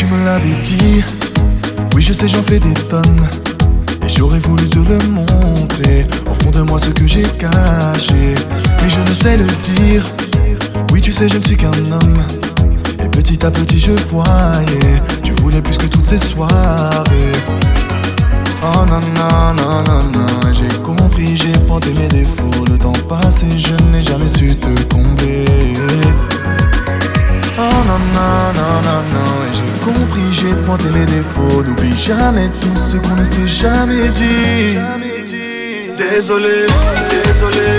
tu me l'avais dit. Oui, je sais, j'en fais des tonnes. Et j'aurais voulu te le montrer, au fond de moi ce que j'ai caché. Mais je ne sais le dire. Oui, tu sais, je ne suis qu'un homme. Et petit à petit je voyais, tu voulais plus que toutes ces soirées. Oh non, non, non, non, non, j'ai compris, j'ai pointé mes défauts. Le temps passé, je n'ai jamais su te combler. Oh non, non, non, non, non, et j'ai compris, j'ai pointé mes défauts. N'oublie jamais tout ce qu'on ne s'est jamais dit. Désolé, désolé.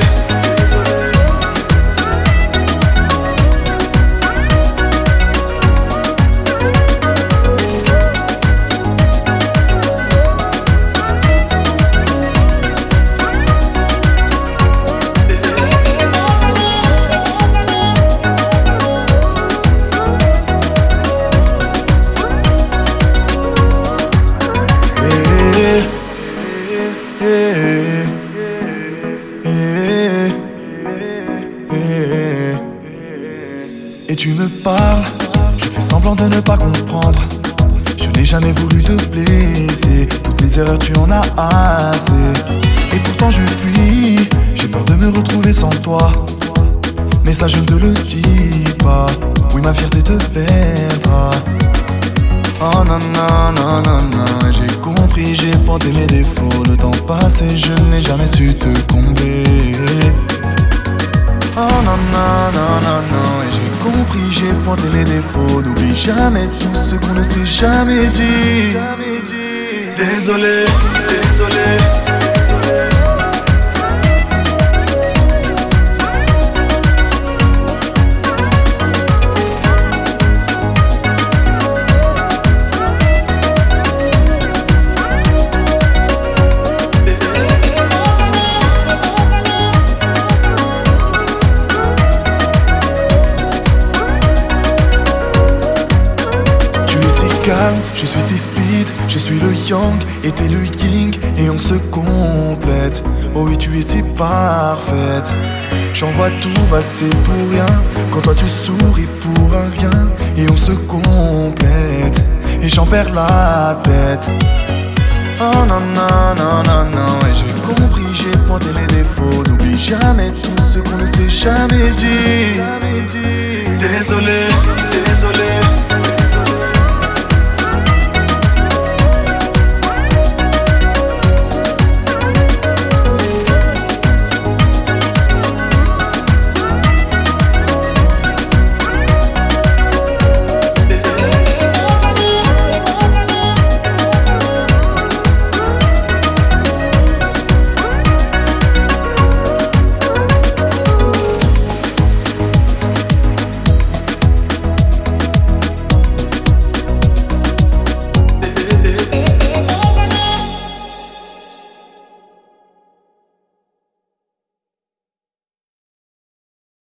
Et tu me parles, je fais semblant de ne pas comprendre. Je n'ai jamais voulu te blesser, toutes mes erreurs tu en as assez. Et pourtant je fuis, j'ai peur de me retrouver sans toi. Mais ça je ne te le dis pas, oui ma fierté te perdra. Oh non non non non non, j'ai compris, j'ai pointé mes défauts. Le temps passé, je n'ai jamais su te combler. Oh non non non non non, et j'ai compris, j'ai pointé mes défauts. N'oublie jamais tout ce qu'on ne s'est jamais dit. Désolé, désolé. Je suis si speed, je suis le yang et t'es le yin et on se complète. Oh oui, tu es si parfaite. J'en vois tout valser pour rien, quand toi tu souris pour un rien. Et on se complète, et j'en perds la tête. Oh non non non non non, et j'ai compris, j'ai pointé mes défauts. N'oublie jamais tout ce qu'on ne s'est jamais dit. Désolé.